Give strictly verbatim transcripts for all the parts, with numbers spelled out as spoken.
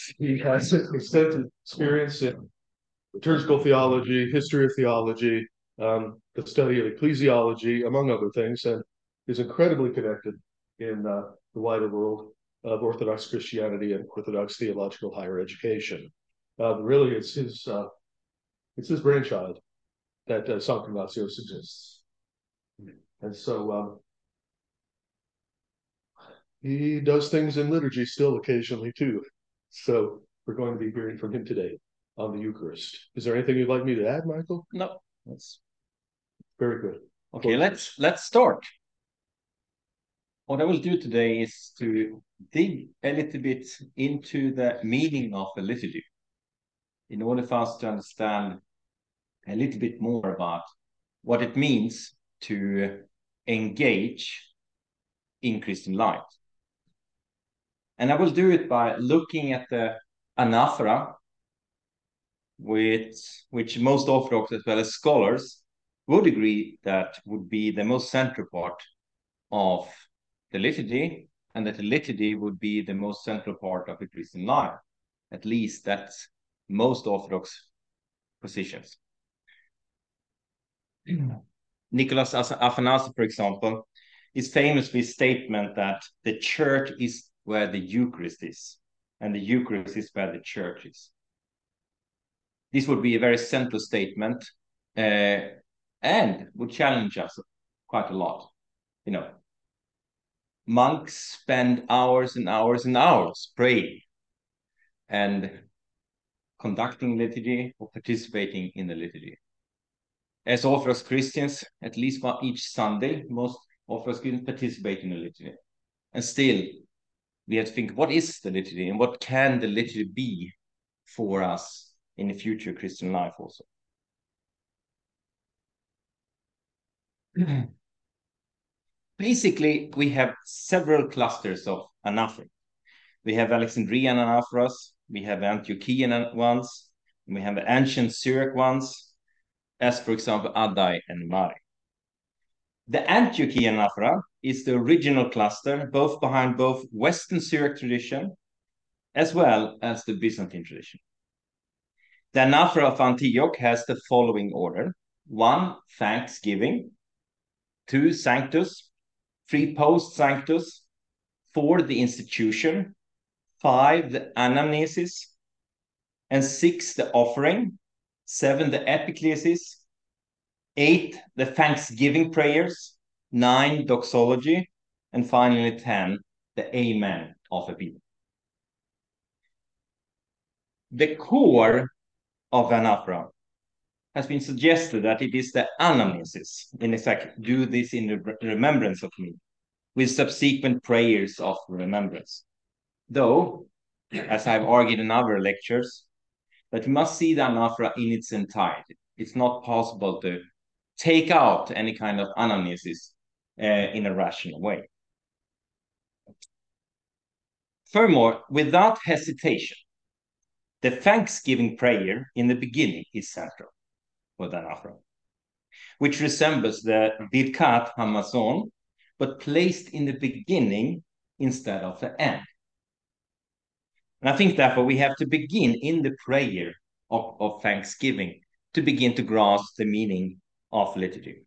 He has extensive experience in liturgical theology, history of theology, um, the study of ecclesiology, among other things, and is incredibly connected in uh, the wider world of Orthodox Christianity and Orthodox theological higher education. Uh, really, it's his uh, it's his brainchild that uh, San Ignacio suggests, and so um, he does things in liturgy still occasionally too. So we're going to be hearing from him today on the Eucharist. Is there anything you'd like me to add, Michael? No, that's very good. Okay, let's let's start. What I will do today is to dig a little bit into the meaning of a liturgy in order for us to understand a little bit more about what it means to engage in Christian life. And I will do it by looking at the anaphora, which, which most Orthodox as well as scholars would agree that would be the most central part of the liturgy, and that the liturgy would be the most central part of the Christian life. At least that's most Orthodox positions. Nicholas Athanasius, for example, is famous for his statement that the church is where the Eucharist is, and the Eucharist is where the church is. This would be a very central statement, uh, and would challenge us quite a lot. You know, monks spend hours and hours and hours praying and conducting liturgy or participating in the liturgy. As Orthodox Christians, at least one each Sunday, most Orthodox Christians participate in the liturgy. And still, we have to think, what is the liturgy and what can the liturgy be for us in the future Christian life also? Basically, we have several clusters of anaphora. We have Alexandrian anaphoras, we have Antiochian ones, we have the ancient Syriac ones, as for example, Addai and Mari. The Antiochian anaphora is the original cluster, both behind both Western Syriac tradition as well as the Byzantine tradition. The anaphora of Antioch has the following order: one, thanksgiving; two, sanctus; three, post sanctus; four, the institution; five, the anamnesis; and six, the offering; seven, the epiclesis; eight, the thanksgiving prayers; nine, doxology; and finally ten, the amen of a people. The core of anaphora has been suggested that it is the anamnesis, in effect, do this in remembrance of me, with subsequent prayers of remembrance. Though, as I've argued in other lectures, that we must see the anaphora in its entirety. It's not possible to take out any kind of anamnesis uh, in a rational way. Furthermore, without hesitation, the thanksgiving prayer in the beginning is central for the anaphora, which resembles the Birkat Hamazon, but placed in the beginning instead of the end. And I think, therefore, we have to begin in the prayer of, of thanksgiving to begin to grasp the meaning of liturgy.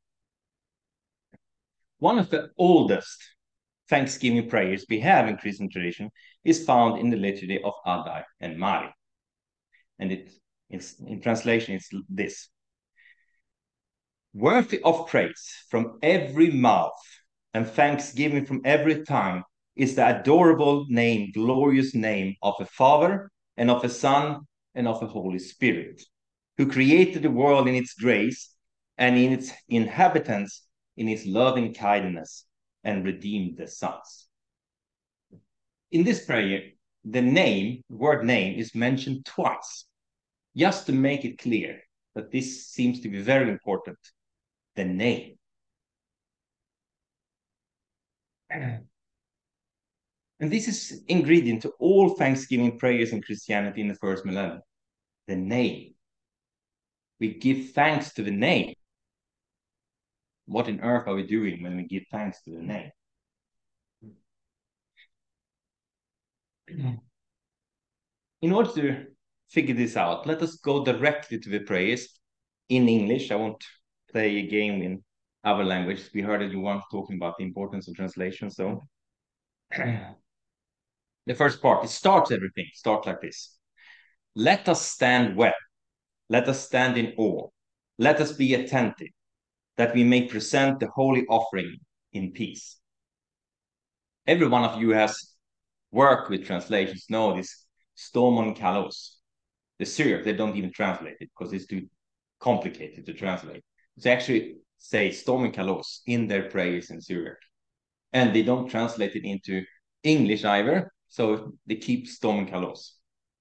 One of the oldest thanksgiving prayers we have in Christian tradition is found in the liturgy of Addai and Mari. And it is, in translation, it's this: worthy of praise from every mouth and thanksgiving from every tongue is the adorable name, glorious name of a Father and of a Son and of a Holy Spirit, who created the world in its grace and in its inhabitants in his loving kindness and redeemed the sons. In this prayer, the name, the word name, is mentioned twice, just to make it clear that this seems to be very important. The name. And this is ingredient to all thanksgiving prayers in Christianity in the first millennium. The name. We give thanks to the name. What on earth are we doing when we give thanks to the name? in order to figure this out, let us go directly to the prayers in English. I won't play a game in other languages. We heard that you weren't talking about the importance of translation. So the first part, it starts everything. Start like this. Let us stand well. Let us stand in awe. Let us be attentive, that we may present the holy offering in peace. Every one of you has worked with translations know this Stormon Kalos. The Syriac, they don't even translate it because it's too complicated to translate. They actually say Stormon Kalos in their prayers in Syriac. And they don't translate it into English either, so they keep Stormon Kalos.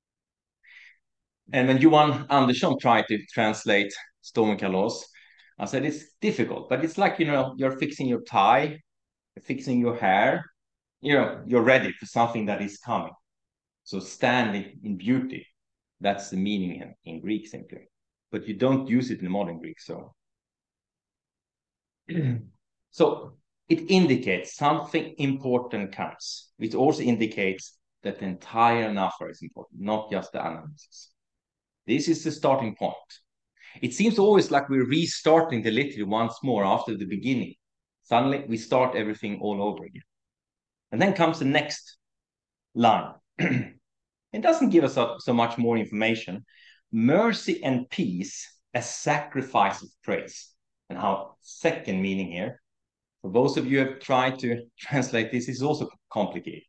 And when Johan Andersson tried to translate Stormon Kalos, I said it's difficult, but it's like, you know, you're fixing your tie, you're fixing your hair, you know, you're ready for something that is coming. So standing in beauty, that's the meaning in, in Greek simply. But you don't use it in modern Greek, so. So it indicates something important comes, which also indicates that the entire anaphora is important, not just the analysis. This is the starting point. It seems always like we're restarting the liturgy once more after the beginning. Suddenly, we start everything all over again. And then comes the next line. It doesn't give us so, so much more information. Mercy and peace as sacrifice of praise. And our second meaning here, for those of you who have tried to translate this, is also complicated.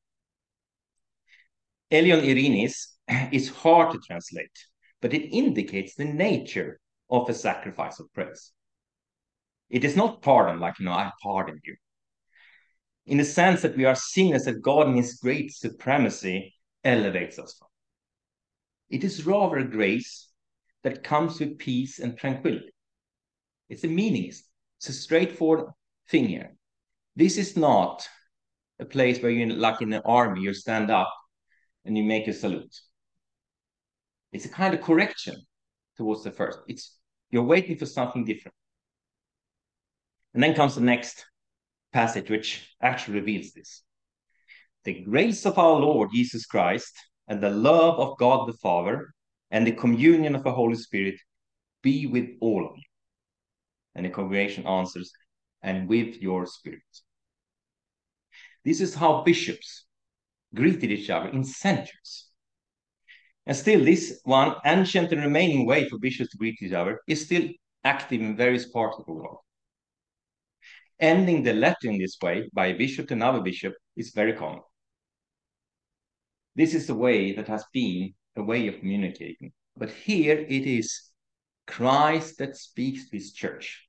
Elion Irenis is hard to translate, but it indicates the nature of a sacrifice of praise. It is not pardon, like, you know, I pardon you. In the sense that we are seen as that God in his great supremacy elevates us from. It is rather a grace that comes with peace and tranquility. It's a meaning. It's a straightforward thing here. This is not a place where you're like in an army, you stand up and you make a salute. It's a kind of correction towards the first. It's you're waiting for something different. And then comes the next passage, which actually reveals this. The grace of our Lord Jesus Christ and the love of God the Father and the communion of the Holy Spirit be with all of you. And the congregation answers, and with your spirit. This is how bishops greeted each other in centuries. And still, this one ancient and remaining way for bishops to greet each other is still active in various parts of the world. Ending the letter in this way by a bishop to another bishop is very common. This is the way that has been a way of communicating. But here it is Christ that speaks to his church.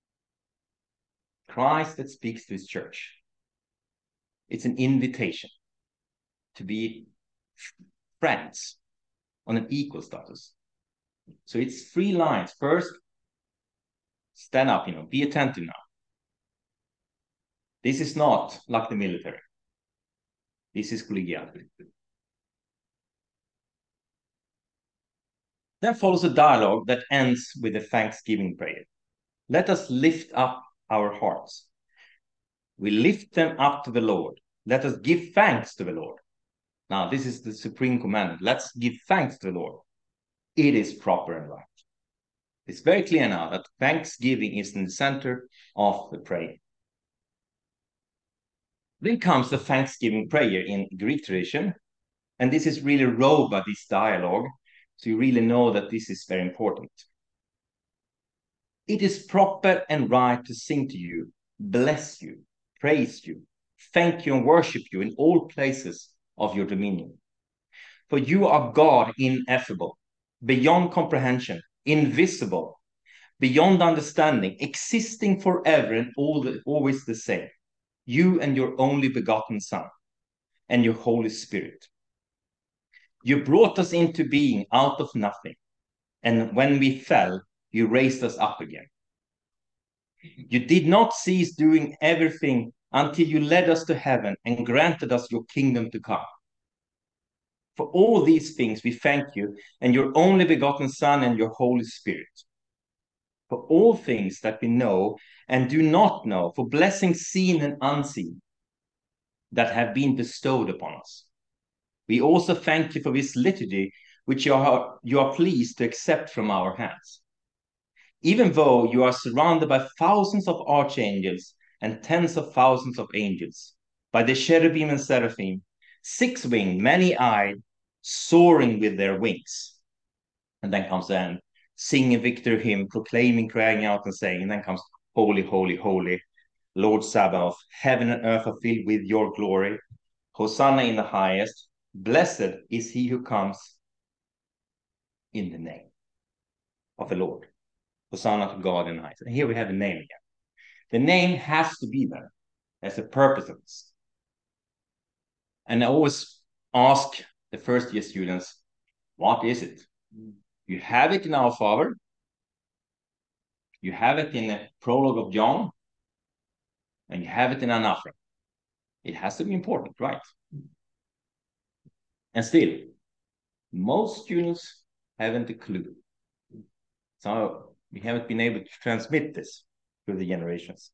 Christ that speaks to his church. It's an invitation to be friends on an equal status. So it's three lines. First, stand up, you know, be attentive now. This is not like the military. This is collegiality. Then follows a dialogue that ends with a thanksgiving prayer. Let us lift up our hearts. We lift them up to the Lord. Let us give thanks to the Lord. Now, this is the supreme commandment. Let's give thanks to the Lord. It is proper and right. It's very clear now that thanksgiving is in the center of the prayer. Then comes the thanksgiving prayer in Greek tradition. And this is really rowed by this dialogue. So you really know that this is very important. It is proper and right to sing to you, bless you, praise you, thank you and worship you in all places of your dominion. For you are God ineffable, beyond comprehension, invisible, beyond understanding, existing forever and all the, always the same. You and your only begotten Son and your Holy Spirit. You brought us into being out of nothing. And when we fell, you raised us up again. You did not cease doing everything until you led us to heaven and granted us your kingdom to come. For all these things we thank you and your only begotten Son and your Holy Spirit. For all things that we know and do not know, for blessings seen and unseen that have been bestowed upon us. We also thank you for this liturgy, which you are, you are pleased to accept from our hands. Even though you are surrounded by thousands of archangels and tens of thousands of angels, by the cherubim and seraphim, six-winged, many-eyed, soaring with their wings. And then comes the end, singing a victory hymn, proclaiming, crying out and saying, and then comes, holy, holy, holy, Lord Sabaoth, heaven and earth are filled with your glory. Hosanna in the highest, blessed is he who comes in the name of the Lord. Hosanna to God in the highest. And here we have the name again. The name has to be there. There's a purpose of this. And I always ask the first year students, what is it? You have it in Our Father. You have it in the prologue of John. And you have it in Anaphora. It has to be important, right? And still, most students haven't a clue. So we haven't been able to transmit this through the generations.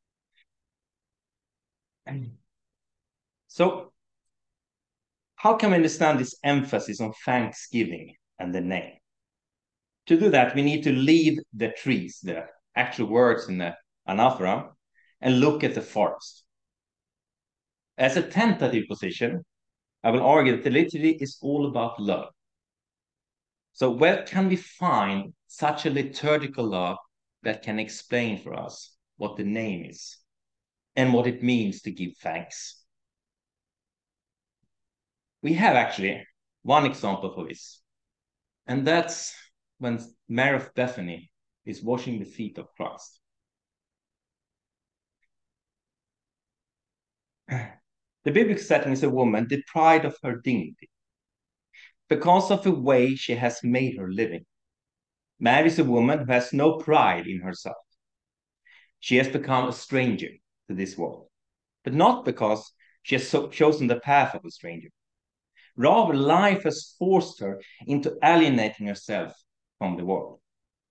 So, how can we understand this emphasis on thanksgiving and the name? To do that, we need to leave the trees, the actual words in the anaphora, and look at the forest. As a tentative position, I will argue that the liturgy is all about love. So where can we find such a liturgical love that can explain for us what the name is and what it means to give thanks? We have actually one example for this, and that's when Mary of Bethany is washing the feet of Christ. The biblical setting is a woman deprived of her dignity because of the way she has made her living. Mary is a woman who has no pride in herself. She has become a stranger to this world, but not because she has so chosen the path of a stranger. Rather, life has forced her into alienating herself from the world.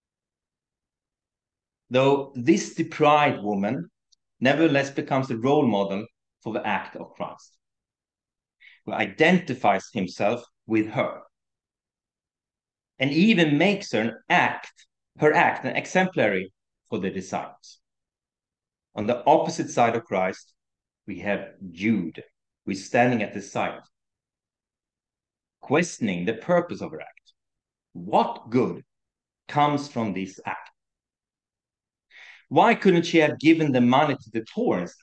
Though this deprived woman nevertheless becomes a role model for the act of Christ, who identifies himself with her and even makes her an act, her act an exemplary for the disciples. On the opposite side of Christ, we have Jude, who is standing at the side, questioning the purpose of her act. What good comes from this act? Why couldn't she have given the money to the poor instead?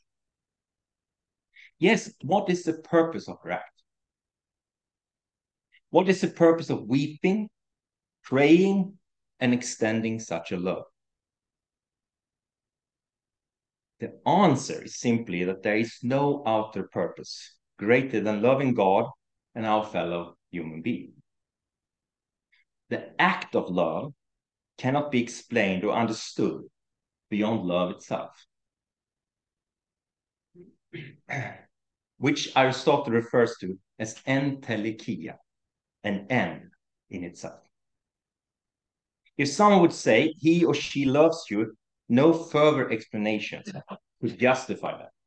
Yes, what is the purpose of her act? What is the purpose of weeping, praying, and extending such a love? The answer is simply that there is no outer purpose greater than loving God and our fellow human being. The act of love cannot be explained or understood beyond love itself, which Aristotle refers to as entelekia, an end in itself. If someone would say he or she loves you, no further explanations would justify that.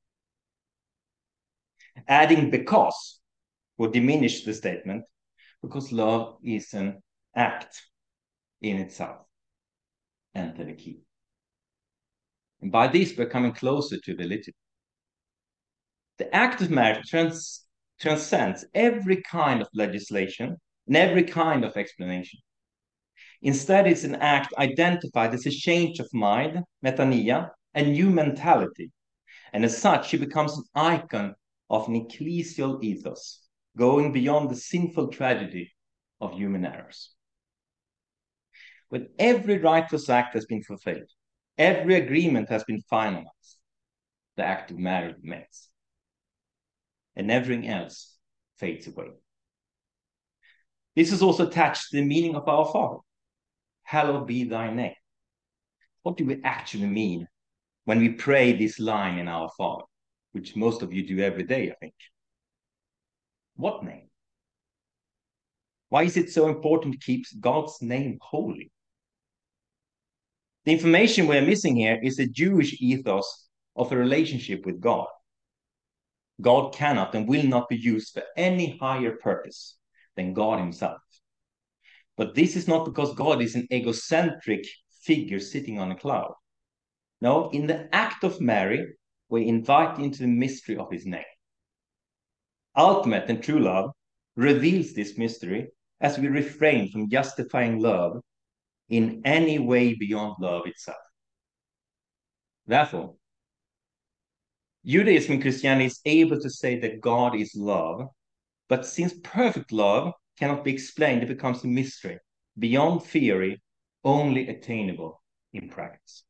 Adding because would diminish the statement, because love is an act in itself, entelekia. And by this, we're coming closer to the liturgy. The act of marriage trans transcends every kind of legislation and every kind of explanation. Instead, it's an act identified as a change of mind, metanoia, a new mentality. And as such, she becomes an icon of an ecclesial ethos, going beyond the sinful tragedy of human errors. When every righteous act has been fulfilled, every agreement has been finalized, the act of marriage remains, and everything else fades away. This is also attached to the meaning of our Father. Hallowed be thy name. What do we actually mean when we pray this line in Our Father, which most of you do every day, I think? What name? Why is it so important to keep God's name holy? The information we're missing here is the Jewish ethos of a relationship with God. God cannot and will not be used for any higher purpose than God himself. But this is not because God is an egocentric figure sitting on a cloud. No, in the act of Mary, we invite into the mystery of his name. Ultimate and true love reveals this mystery as we refrain from justifying love in any way beyond love itself. Therefore, Judaism and Christianity is able to say that God is love, but since perfect love cannot be explained, it becomes a mystery, beyond theory, only attainable in practice.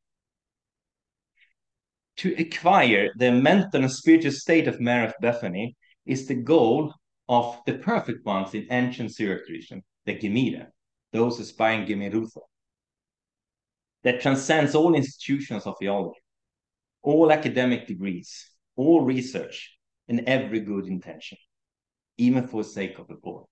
To acquire the mental and spiritual state of Mary of Bethany is the goal of the perfect ones in ancient Syriac tradition, the Gemara, those aspiring Gemirutha, that transcends all institutions of theology, all academic degrees, all research, and every good intention, even for the sake of the poor.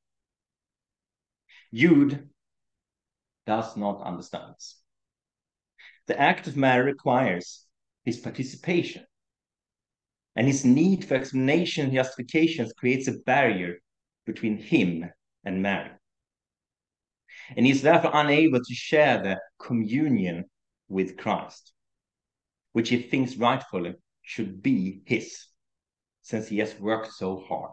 Jude does not understand this. The act of Mary requires his participation, and his need for explanation and justifications creates a barrier between him and Mary. And he is therefore unable to share the communion with Christ, which he thinks rightfully should be his, since he has worked so hard.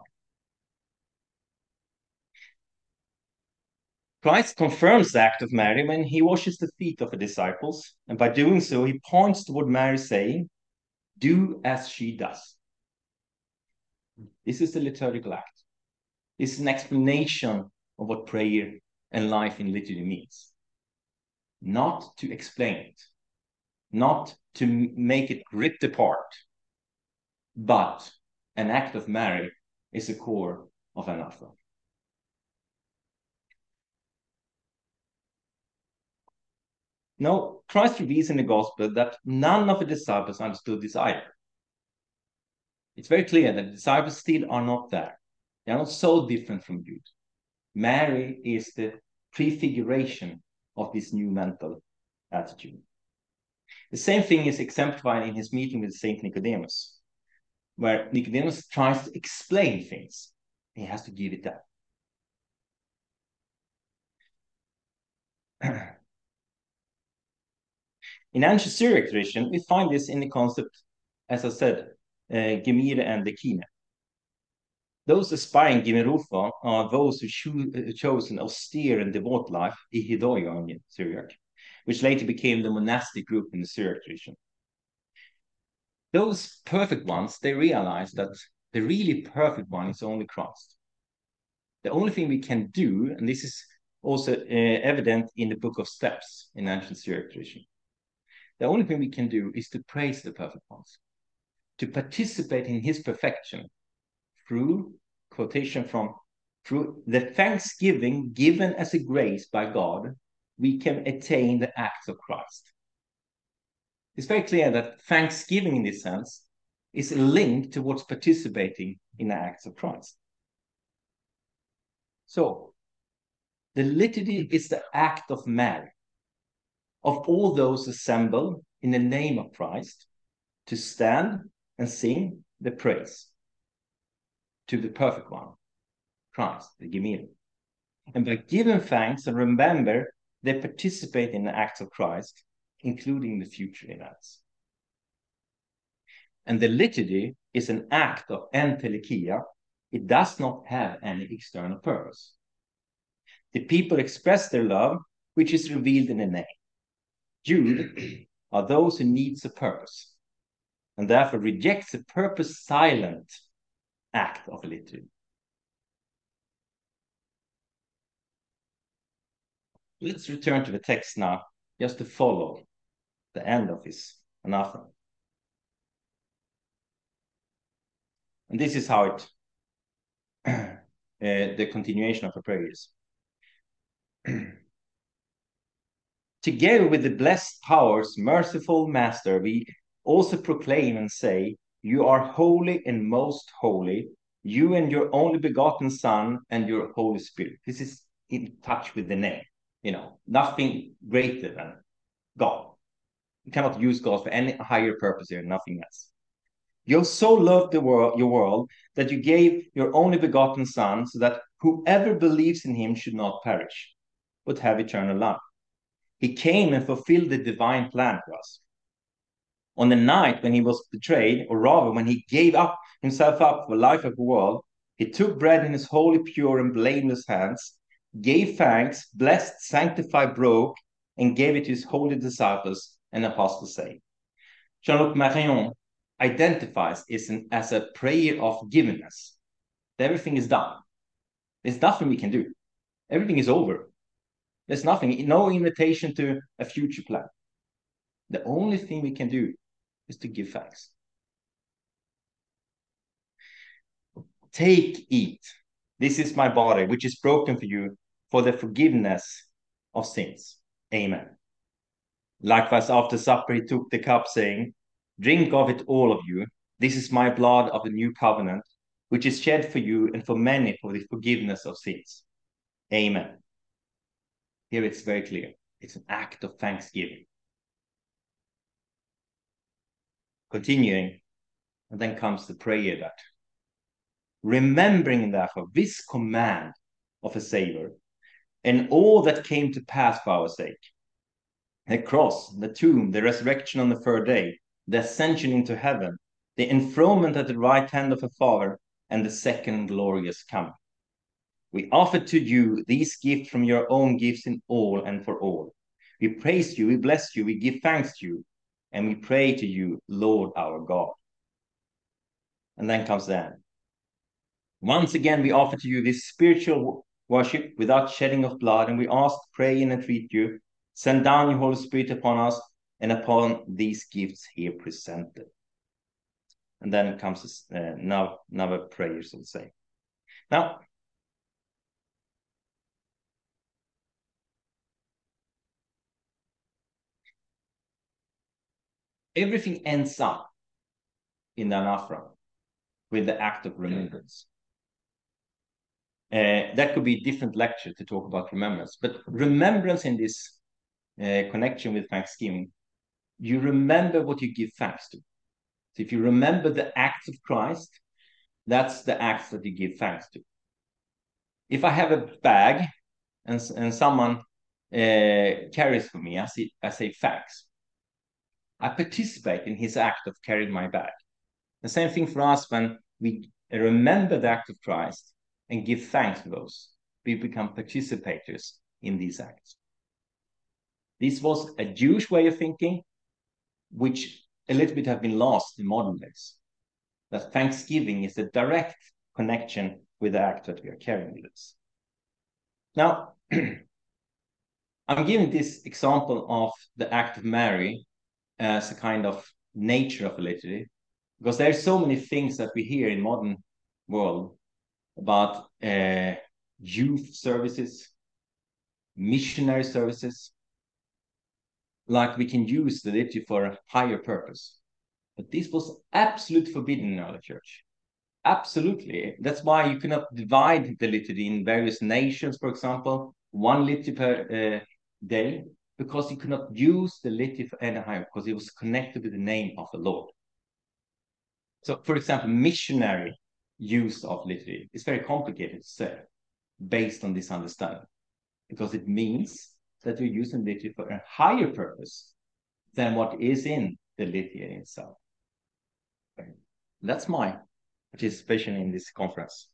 Christ confirms the act of Mary when he washes the feet of the disciples, and by doing so, he points toward Mary, saying, "Do as she does." This is the liturgical act. This is an explanation of what prayer and life in liturgy means. Not to explain it, not to make it ripped apart, but an act of Mary is the core of an offer. No, Christ reveals in the gospel that none of the disciples understood this either. It's very clear that the disciples still are not there. They are not so different from Jude. Mary is the prefiguration of this new mental attitude. The same thing is exemplified in his meeting with Saint Nicodemus, where Nicodemus tries to explain things. He has to give it up. In ancient Syriac tradition, we find this in the concept, as I said, uh, Gemira and the Kine. Those aspiring Gemirufa are those who cho chose an austere and devout life, Ihidoya in Syriac, which later became the monastic group in the Syriac tradition. Those perfect ones, they realize that the really perfect one is only Christ. The only thing we can do, and this is also uh, evident in the Book of Steps in ancient Syriac tradition, the only thing we can do is to praise the perfect ones, to participate in his perfection through, quotation from, through the thanksgiving given as a grace by God, we can attain the acts of Christ. It's very clear that thanksgiving in this sense is linked towards participating in the acts of Christ. So, the liturgy is the act of Mary, of all those assembled in the name of Christ, to stand and sing the praise to the perfect one, Christ, the Gemara. And by giving thanks and remember, they participate in the acts of Christ, including the future events. And the liturgy is an act of entelekia. It does not have any external purpose. The people express their love, which is revealed in the name. Jude are those who needs a purpose, and therefore rejects a purpose-silent act of liturgy. Let's return to the text now, just to follow the end of his anathema. And this is how it, uh, the continuation of the prayers. Together with the blessed powers, merciful Master, we also proclaim and say, you are holy and most holy, you and your only begotten Son and your Holy Spirit. This is in touch with the name, you know, nothing greater than God. You cannot use God for any higher purpose here, nothing else. You have so loved the world, your world that you gave your only begotten Son, so that whoever believes in him should not perish, but have eternal life. He came and fulfilled the divine plan for us. On the night when he was betrayed, or rather when he gave up himself up for the life of the world, he took bread in his holy, pure, and blameless hands, gave thanks, blessed, sanctified, broke, and gave it to his holy disciples and apostles, saying, Jean-Luc Marion identifies it as a prayer of forgiveness. Everything is done. There's nothing we can do. Everything is over. There's nothing, no invitation to a future plan. The only thing we can do is to give thanks. Take, eat. This is my body, which is broken for you for the forgiveness of sins. Amen. Likewise, after supper, he took the cup, saying, Drink of it, all of you. This is my blood of the new covenant, which is shed for you and for many for the forgiveness of sins. Amen. Here it's very clear. It's an act of thanksgiving. Continuing, and then comes the prayer that, remembering therefore this command of a Savior and all that came to pass for our sake, the cross, the tomb, the resurrection on the third day, the ascension into heaven, the enthronement at the right hand of the Father, and the second glorious coming. We offer to you these gifts from your own gifts in all and for all. We praise you, we bless you, we give thanks to you, and we pray to you, Lord our God. And then comes the end. Once again, we offer to you this spiritual worship without shedding of blood, and we ask, pray, and entreat you, send down your Holy Spirit upon us and upon these gifts here presented. And then comes uh, now another prayer, so to say. Now, everything ends up in the anaphora with the act of remembrance. Uh, that could be a different lecture to talk about remembrance, but remembrance in this uh, connection with thanksgiving, you remember what you give thanks to. So if you remember the acts of Christ, that's the acts that you give thanks to. If I have a bag and, and someone uh, carries for me, I say, I say thanks. I participate in his act of carrying my bag. The same thing for us when we remember the act of Christ and give thanks to those. We become participators in these acts. This was a Jewish way of thinking, which a little bit have been lost in modern days. That thanksgiving is a direct connection with the act that we are carrying with us. Now, I'm giving this example of the act of Mary as a kind of nature of a liturgy, because there are so many things that we hear in modern world about uh, youth services, missionary services, like we can use the liturgy for a higher purpose. But this was absolutely forbidden in our church. Absolutely. That's why you cannot divide the liturgy in various nations, for example, one liturgy per uh, day, because you cannot use the liturgy for any higher, because it was connected with the name of the Lord. So, for example, missionary use of liturgy is very complicated to say, based on this understanding, because it means that you're using liturgy for a higher purpose than what is in the liturgy itself. That's my participation in this conference.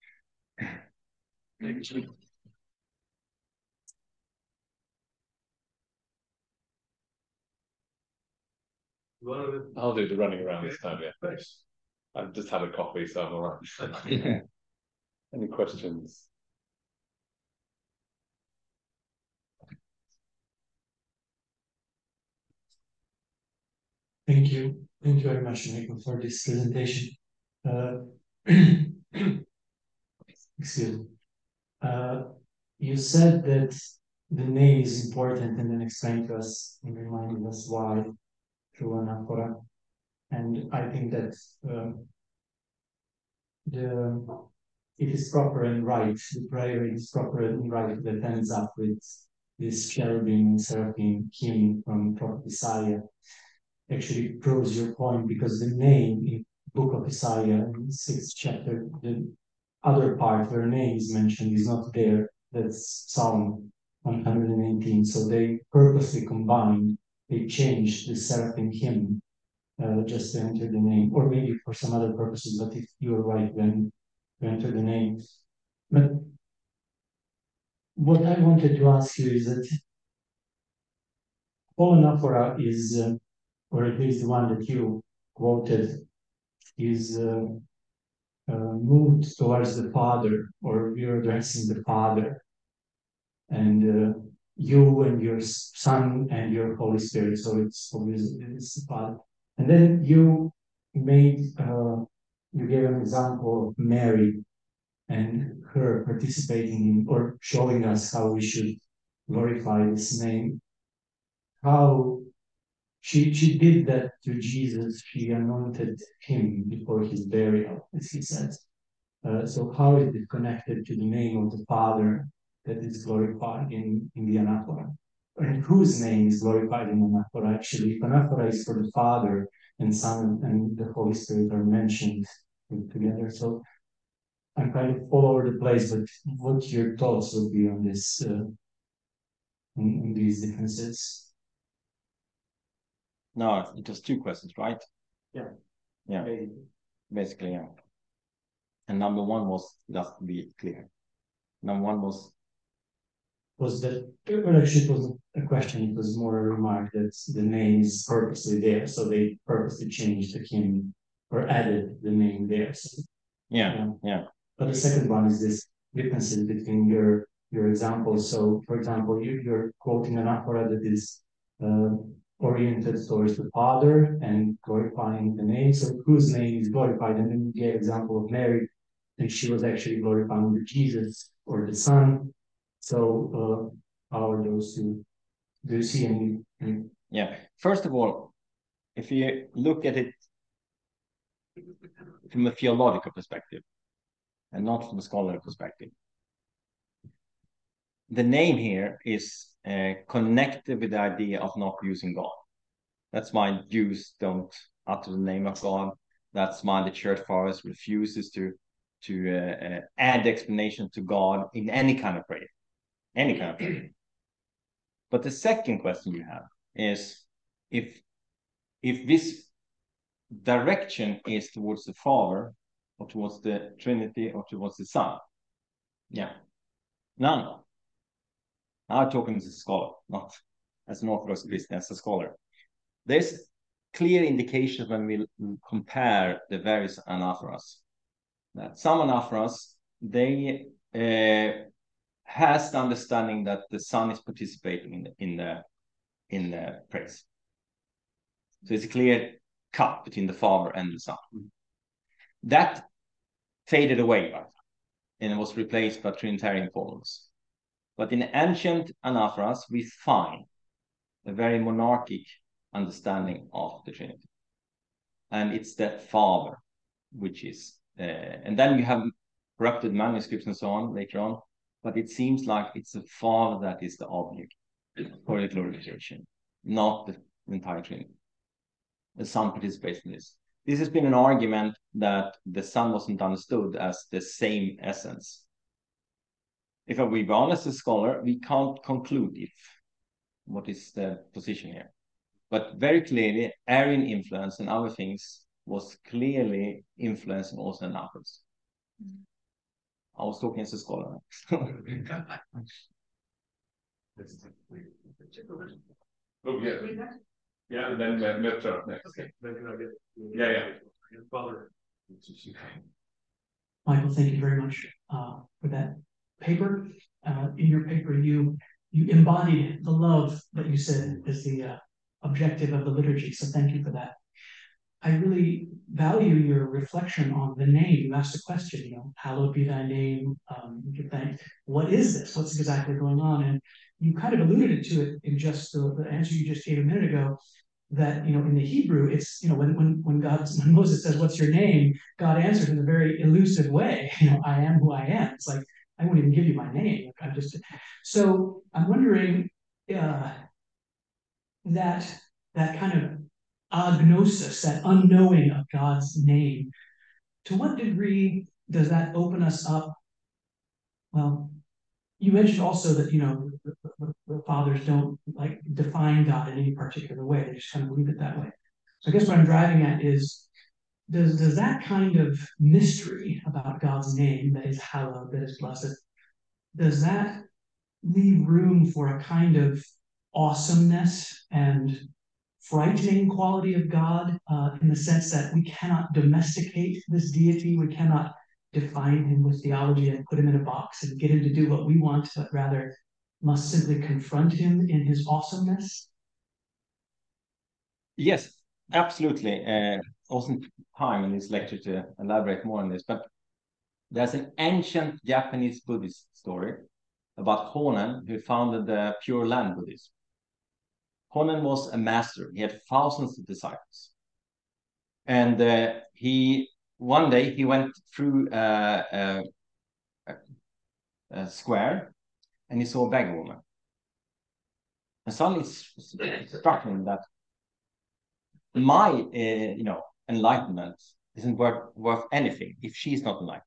I'll do the running around this time, yeah. Thanks. I've just had a coffee, so I'm all right. Any questions? Thank you. Thank you very much, Michael, for this presentation. Uh, excuse me. Uh, you said that the name is important and then explained to us and reminded us why through anaphora. And I think that um, the it is proper and right, the prayer is proper and right that ends up with this cherubim and seraphim hymn from Prophet Isaiah. Actually proves your point, because the name book of Isaiah, in the sixth chapter, the other part where name is mentioned is not there. That's Psalm one hundred eighteen. So they purposely combined, they changed the seraphim hymn uh, just to enter the name, or maybe for some other purposes, but if you're right, then to enter the name. But what I wanted to ask you is that Paul Anaphora is, uh, or at least the one that you quoted, is uh, uh, moved towards the Father, or you're addressing the Father, and uh, you and your Son and your Holy Spirit. So it's obviously it's the Father. And then you made, uh, you gave an example of Mary and her participating in or showing us how we should glorify this name. How she she did that to Jesus. She anointed him before his burial, as he says. Uh, so how is it connected to the name of the Father that is glorified in, in the anaphora? And whose name is glorified in the anaphora? Actually, if anaphora is for the Father and Son and the Holy Spirit are mentioned together. So I'm kind of all over the place, but what your thoughts would be on this, uh, on, on these differences? No, it was two questions, right? Yeah. Yeah. Basically, yeah. And number one was, just to be clear, number one was was that, well, actually it wasn't a question, it was more a remark that the name is purposely there, so they purposely changed the hymn or added the name there. So, yeah, yeah, yeah. But the second one is this differences between your your examples. So, for example, you, you're quoting an anaphora that is uh, oriented towards the Father and glorifying the name. So, whose name is glorified? And then you gave example of Mary, and she was actually glorifying the Jesus or the Son. So, uh, how are those two? Do you see any, any? Yeah. First of all, if you look at it from a theological perspective and not from a scholarly perspective, the name here is uh, connected with the idea of not using God. That's why Jews don't utter the name of God. That's why the church fathers refuses to to uh, uh, add explanation to God in any kind of prayer, any kind of prayer. But the second question you have is if if this direction is towards the Father or towards the Trinity or towards the Son. Yeah, none. I'm talking as a scholar, not as an Orthodox Christian, as a scholar. There's clear indications when we compare the various anaphoras that some anaphoras, they uh, has the understanding that the Son is participating in the in the in the praise. So it's a clear cut between the Father and the Son. That faded away, right? And it was replaced by Trinitarian forms. But in ancient anaphoras, we find a very monarchic understanding of the Trinity. And it's the Father, which is, uh, and then you have corrupted manuscripts and so on later on, but it seems like it's the Father that is the object for the glorification, not the entire Trinity. The Son participates in this. This has been an argument that the Son wasn't understood as the same essence. If I will be honest as a scholar, we can't conclude if what is the position here. But very clearly, Arian influence and other things was clearly influencing also in others. I was talking as a scholar. Oh, yeah. Yeah, and then Mitra next. Okay. Yeah, yeah. Father. Michael, thank you very much uh, for that paper. Uh, in your paper, you you embodied the love that you said is the uh, objective of the liturgy. So thank you for that. I really value your reflection on the name. You asked the question, you know, hallowed be thy name. Um, you could think, what is this? What's exactly going on? And you kind of alluded to it in just the, the answer you just gave a minute ago. That, you know, in the Hebrew, it's, you know, when when when God, when Moses says, "What's your name?" God answers in a very elusive way. You know, I am who I am. It's like, I won't even give you my name. I'm just. So I'm wondering uh, that that kind of agnosis, that unknowing of God's name, to what degree does that open us up? Well, you mentioned also that, you know, the, the, the fathers don't like define God in any particular way. They just kind of leave it that way. So I guess what I'm driving at is, does, does that kind of mystery about God's name, that is hallowed, that is blessed, does that leave room for a kind of awesomeness and frightening quality of God, uh, in the sense that we cannot domesticate this deity, we cannot define him with theology and put him in a box and get him to do what we want, but rather must simply confront him in his awesomeness? Yes, absolutely. Uh, wasn't time in this lecture to elaborate more on this, but there's an ancient Japanese Buddhist story about Honen, who founded the Pure Land Buddhism. Honen was a master. He had thousands of disciples. And uh, he one day he went through uh, a, a, a square and he saw a beggar woman. And suddenly it struck him that my uh, you know, enlightenment isn't worth, worth anything if she's not enlightened.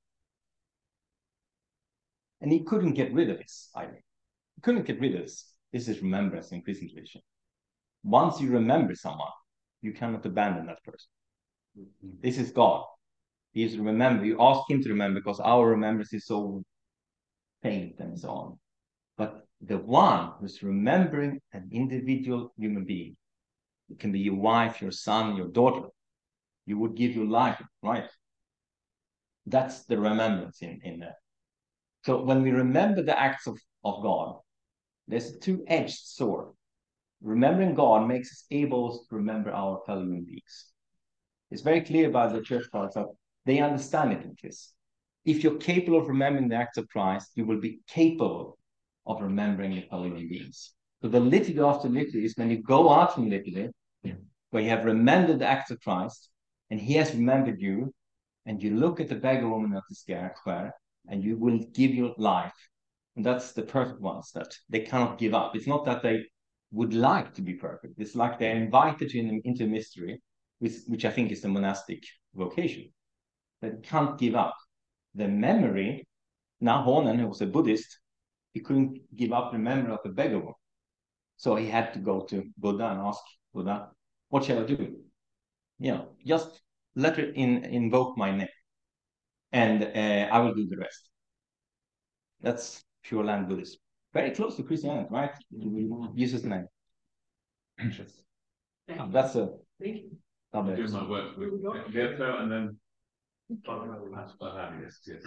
And he couldn't get rid of this idea. He couldn't get rid of this. This is remembrance in Christian tradition. Once you remember someone, you cannot abandon that person. Mm-hmm. This is God. He is remember. You ask him to remember because our remembrance is so faint and so on. But the one who's remembering an individual human being, it can be your wife, your son, your daughter, you would give your life, right? That's the remembrance in, in there. So when we remember the acts of, of God, there's a two-edged sword. Remembering God makes us able to remember our fellow human beings. It's very clear about the church fathers that they understand it like this. If you're capable of remembering the acts of Christ, you will be capable of remembering your fellow human beings. So the liturgy after liturgy is when you go out from liturgy, yeah, where you have remembered the acts of Christ, and he has remembered you, and you look at the beggar woman at the square, and you will give your life. And that's the perfect ones that they cannot give up. It's not that they would like to be perfect. It's like they're invited in, into mystery, which, which I think is the monastic vocation. They can't give up. The memory, now Honen, who was a Buddhist, he couldn't give up the memory of the beggar woman. So he had to go to Buddha and ask Buddha, what shall I do? You know, just let her in, invoke my name, and uh, I will do the rest. That's Pure Land Buddhism. Very close to Christianity, right? Jesus' name. Interesting. Oh, that's a. Thank you. I'm doing my work with Ghetto and then. Yes, yes.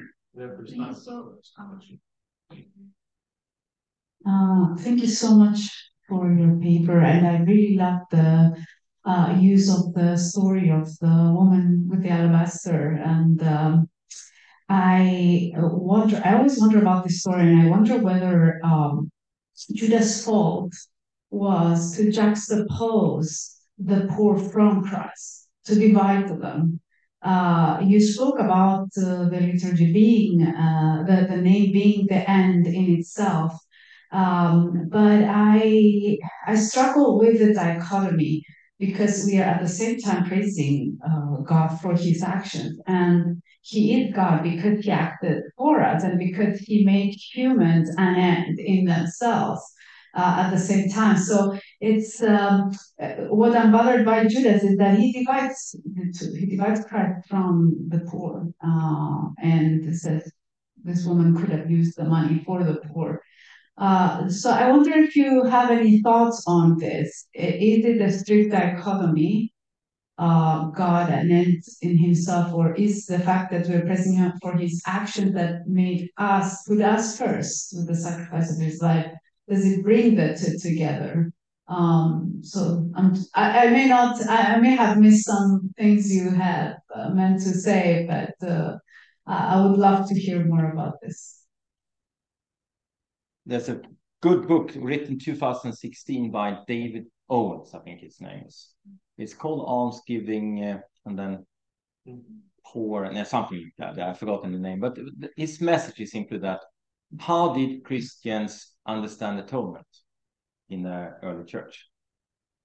Uh, thank you so much for your paper, and I really love the uh, use of the story of the woman with the alabaster. And um, I wonder, I always wonder about this story, and I wonder whether um, Judas' fault was to juxtapose the poor from Christ, to divide them. Uh, you spoke about uh, the liturgy being, uh, the, the name being the end in itself. Um, but I, I struggle with the dichotomy because we are at the same time praising uh, God for his actions. And he is God because he acted for us and because he made humans an end in themselves. Uh, at the same time. So it's um, what I'm bothered by Judas is that he divides the two. He divides Christ from the poor, uh, and says this woman could have used the money for the poor. Uh, so I wonder if you have any thoughts on this. Is it a strict dichotomy, uh, God and ends in himself, or is the fact that we're praising him for his actions that made us, put us first with the sacrifice of his life, does it bring the two together? Um, so I'm, I, I may not, I, I may have missed some things you had uh, meant to say, but uh, I would love to hear more about this. There's a good book written two thousand sixteen by David Owens, I think his name is. It's called Almsgiving uh, and then Poor and uh, something like that. I've forgotten the name, but his message is simply that how did Christians understand atonement in the early church?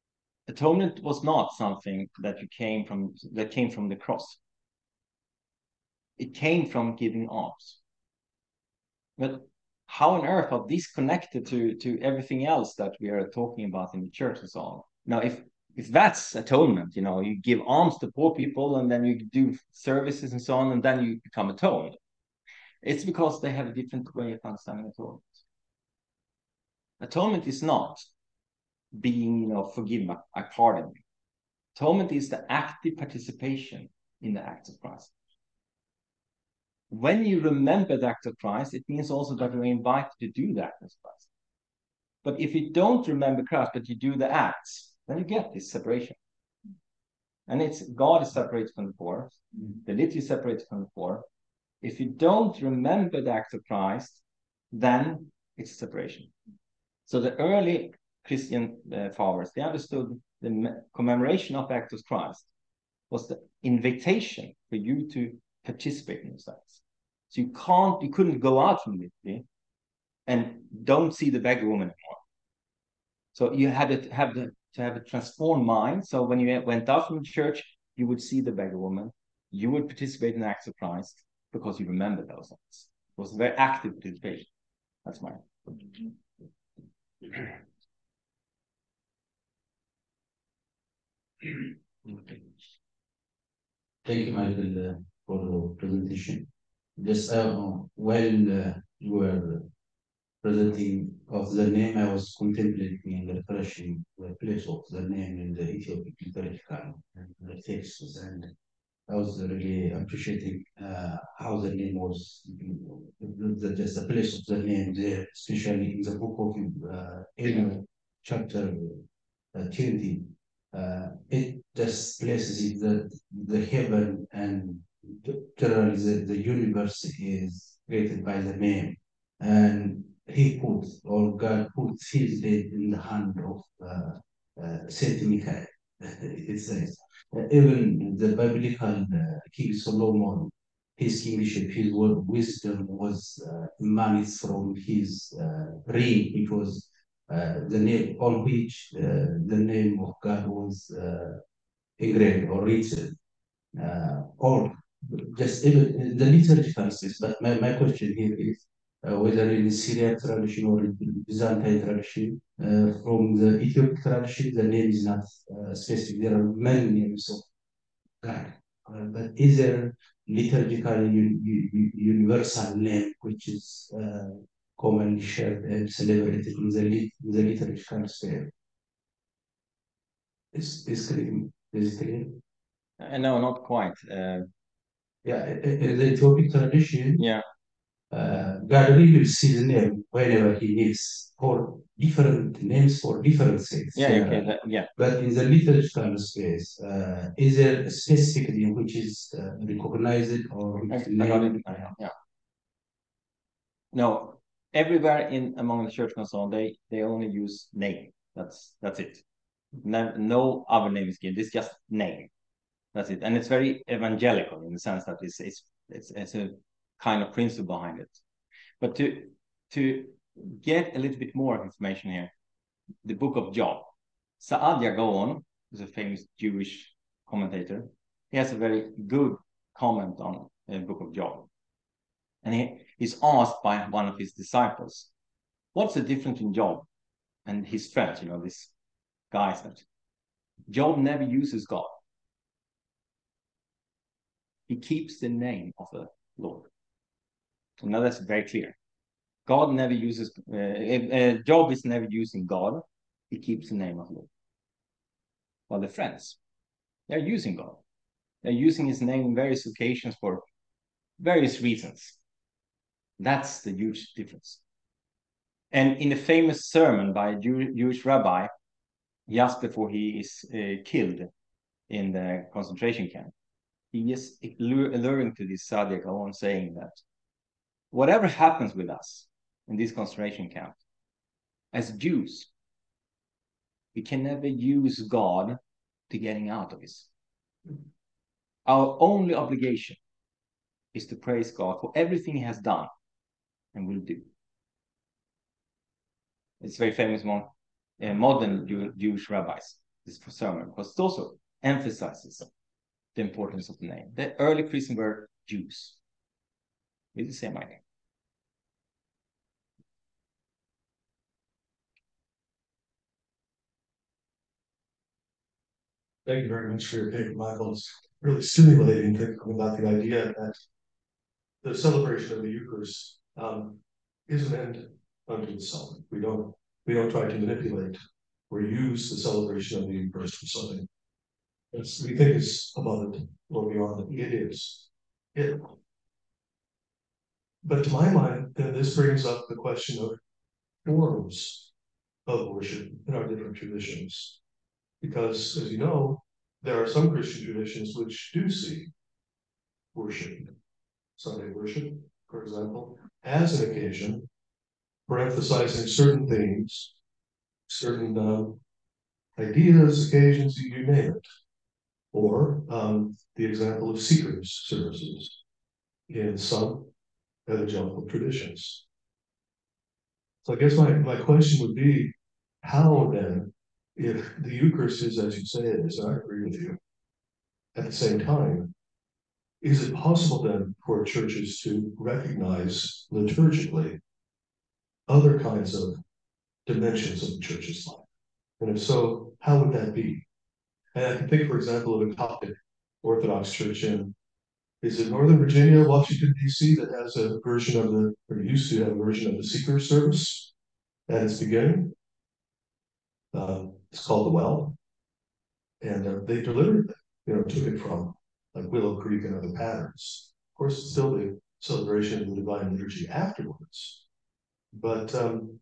atonement was not something that you came from that came from the cross. It came from giving alms. But how on earth are these connected to, to everything else that we are talking about in the church and so on? Now, if if that's atonement, you know, you give alms to poor people and then you do services and so on, and then you become atoned. It's because they have a different way of understanding atonement. Atonement is not being, you know, forgiven, I pardon you. Atonement is the active participation in the acts of Christ. When you remember the act of Christ, it means also that you're invited to do the act of Christ. But if you don't remember Christ, but you do the acts, then you get this separation. And it's God is separated from the poor, the little is separated from the poor. If you don't remember the act of Christ, then it's separation. So the early Christian uh, fathers, they understood the commemoration of the act of Christ was the invitation for you to participate in those acts. So you can't, you couldn't go out from Italy and don't see the beggar woman anymore. So you had to have the, to have a transformed mind. So when you went out from the church, you would see the beggar woman. You would participate in the acts of Christ because you remember those acts. It was a very active participation. That's mine. Thank you, Michael, uh, for the presentation. Just uh, while uh, you were presenting of the name, I was contemplating the refreshing the place of the name in the Ethiopic liturgical texts, and I was really appreciating uh, how the name was, the, just the place of the name there, especially in the book of uh, Enoch, chapter uh, twenty. Uh, it just places it that the heaven and generally the, the universe is created by the name. And he put, or God put his head in the hand of uh, uh, Saint Michael, it says. Uh, even the biblical uh, King Solomon, his kingship, his wisdom was uh, managed from his uh, ring, which was uh, the name on which uh, the name of God was uh, engraved or written, uh, or just even the liturgical space. But my, my question here is uh, whether in the Syriac tradition or in Byzantine tradition, uh, from the Ethiopic tradition, the name is not uh, specific. There are many names of God. Uh, but is there liturgical un- un- universal name which is uh, commonly shared and celebrated in the, lit- in the liturgical sphere? Is is clear? Is it clear? Uh, no, not quite. Uh, Yeah, i- in the Ethiopic tradition, yeah. uh, God reveals his name whenever he needs for different names for different sects. Yeah, Uh, okay, that, yeah. But in the liturgical space, uh, is there a specific name which is uh, recognized or I, I named? got it. Yeah. yeah. No, everywhere in among the church council, they they only use name. That's that's it. No, no other name is given. It's just name. That's it, and it's very evangelical in the sense that it's it's it's, it's a kind of principle behind it. But to to get a little bit more information here, the book of Job. Saadia Gaon is a famous Jewish commentator. He has a very good comment on the book of Job. And he is asked by one of his disciples, what's the difference in Job and his friends, you know, these guys that Job never uses God. He keeps the name of the Lord. So now that's very clear. God never uses, uh, uh, Job is never using God. He keeps the name of the Lord. While the friends, they're using God. They're using his name in various occasions for various reasons. That's the huge difference. And in a famous sermon by a Jew, Jewish rabbi, just before he is uh, killed in the concentration camp, he is alluring to this Saadia Gaon, saying that whatever happens with us in this concentration camp, as Jews, we can never use God to getting out of this. Our only obligation is to praise God for everything he has done and will do. It's very famous among uh, modern Jew Jewish rabbis. this sermon because it also emphasizes the importance of the name. The early Christians were Jews with the same idea. Thank you very much for your paper, Michael. It's really stimulating thinking about the idea that the celebration of the Eucharist um, is an end unto itself. We don't we don't try to manipulate or use the celebration of the Eucharist for something that's we think is above it or beyond it. It is. It. But to my mind, then this brings up the question of forms of worship in our different traditions. Because, as you know, there are some Christian traditions which do see worship, Sunday worship, for example, as an occasion for emphasizing certain themes, certain uh, ideas, occasions, you name it. Or um, the example of seekers services in some evangelical traditions. So I guess my, my question would be, how then, if the Eucharist is as you say it is, and I agree with you, at the same time, is it possible then for churches to recognize liturgically other kinds of dimensions of the church's life? And if so, how would that be? And I can think, for example, of a Coptic Orthodox church in, is it Northern Virginia, Washington, D C, that has a version of the, or used to have a version of the seeker service at its beginning. Um, it's called The Well. And uh, they delivered it, you know, took it from like Willow Creek and other patterns. Of course, it's still the celebration of the Divine Liturgy afterwards. But um,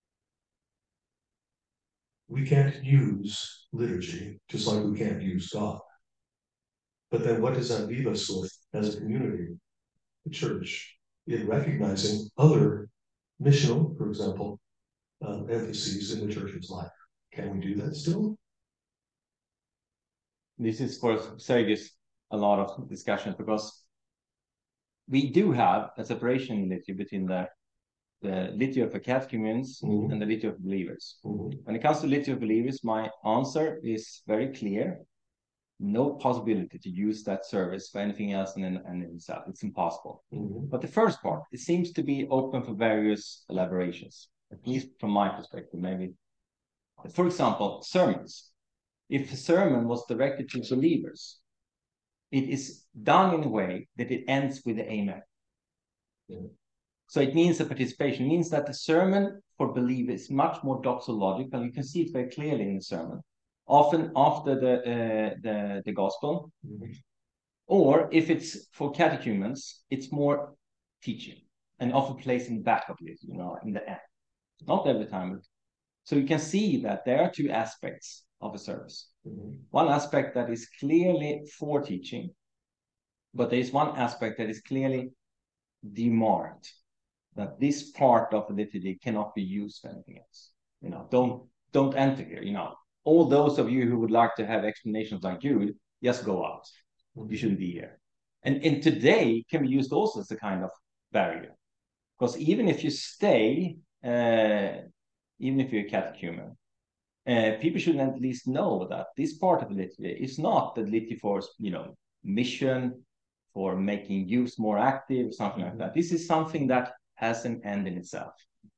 we can't use liturgy just like we can't use God. But then what does that leave us with as a community, the church, in recognizing other missional, for example, um, emphases in the church's life? Can we do that still? This is for Sergius a lot of discussion because we do have a separation in liturgy between the, the liturgy of the catechumens mm-hmm. and the liturgy of believers. Mm-hmm. When it comes to liturgy of believers, my answer is very clear. No possibility to use that service for anything else than in, in itself. It's impossible. Mm-hmm. But the first part, it seems to be open for various elaborations, at least from my perspective, maybe. For example, sermons. If a sermon was directed to believers, it is done in a way that it ends with the amen. Yeah. So it means a participation. It means that the sermon for believers is much more doxological. You can see it very clearly in the sermon. Often after the uh, the, the gospel. Mm-hmm. Or if it's for catechumens, it's more teaching and often placed in the back of it, you know, in the end. Not every time. So you can see that there are two aspects of a service. Mm-hmm. One aspect that is clearly for teaching, but there is one aspect that is clearly demarked, that this part of the liturgy cannot be used for anything else. You know, don't don't enter here. You know, all those of you who would like to have explanations like you, just go out. Mm-hmm. You shouldn't be here. And and today can be used also as a kind of barrier, because even if you stay, uh, even if you're a catechumen. Uh, people should at least know that this part of the liturgy is not the liturgy for, you know, mission, for making youth more active, something like that. This is something that has an end in itself.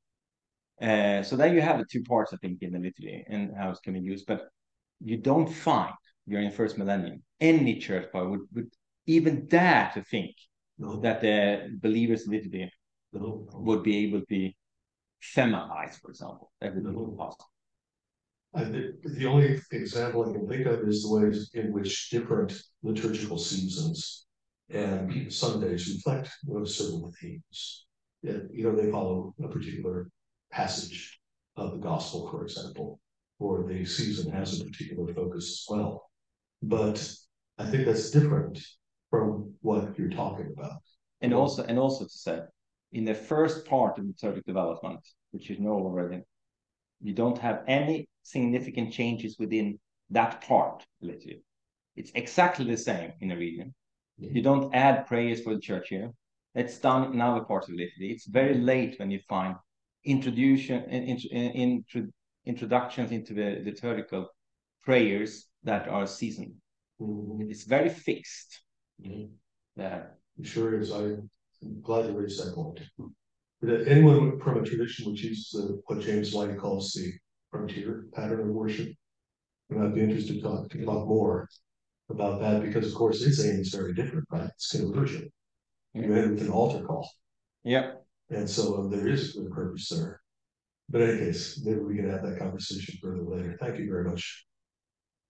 Uh, so there you have the two parts, I think, in the liturgy and how it can be used. But you don't find, during the first millennium, any church father would, would even dare to think no. that the believers' liturgy no. would be able to be feminized, for example. That would be possible. I think the only example I can think of is the ways in which different liturgical seasons and Sundays reflect those certain themes. Yeah, you know, they follow a particular passage of the gospel, for example, or the season has a particular focus as well. But I think that's different from what you're talking about. And also, and also to say, in the first part of liturgic development, which you know already, you don't have any significant changes within that part liturgy. It's exactly the same in a region. Mm-hmm. You don't add prayers for the church here. It's done in other parts of liturgy. It's very late when you find introduction in, in, in, introductions into the liturgical prayers that are seasonal. Mhm. It's very fixed. Mhm. There. It sure is. I'm glad you raised that point. But anyone from a tradition which uses uh, what James White calls the frontier pattern of worship, and I'd be interested to talk, to talk more about that, because of course its aim is very different, right? It's conversion. You end with an altar call. Yeah. And so uh, there is a purpose there. But in any case, maybe we can have that conversation further later. Thank you very much.